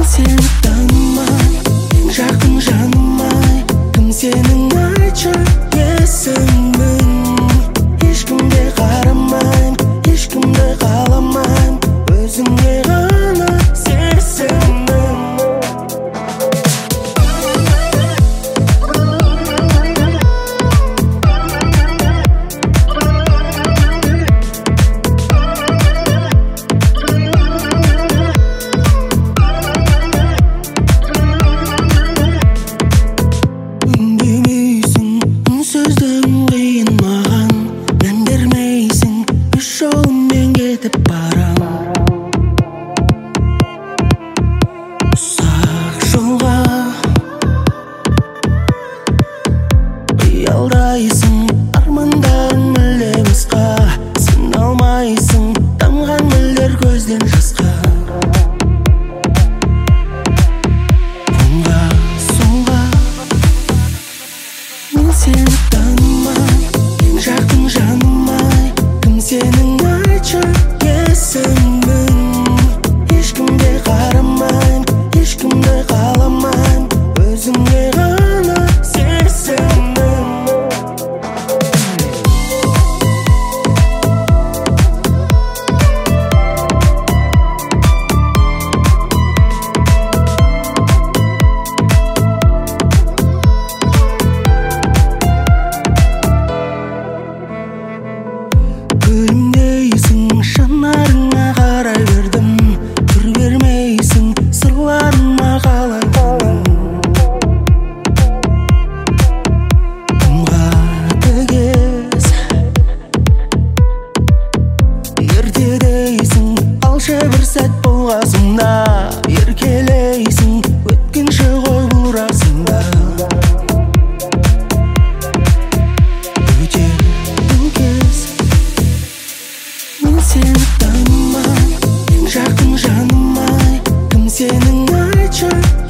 сені танымай, жақын жаным-ай, кім сенің айтшы есімің. Ешкімге қарамайм, ешкімді қаламайм, өзіңе ғана сезімім. Алдайсың, армандарың мүлде басқа, сен алмайсың, тамған мөлдір көзден жасқа. Оңға, солға, мен сені танымай, жақын жаным-ай, кім сенің айтшы есімің. Ешкімге қарамайм, ешкімді қаламайм, өзіңе ғана сезімім. Күлімдейсің, жанарыңа қарай бердім, түр бермейсің, сырларыма қалай қалдың. Құмға тігес ертедейсің, алшы бір сәт болғасында, еркелейсің, өткінші ғой бұл расында. Өтетін кез мен сені танымай, жақын жаным-ай, кім сенің айтшы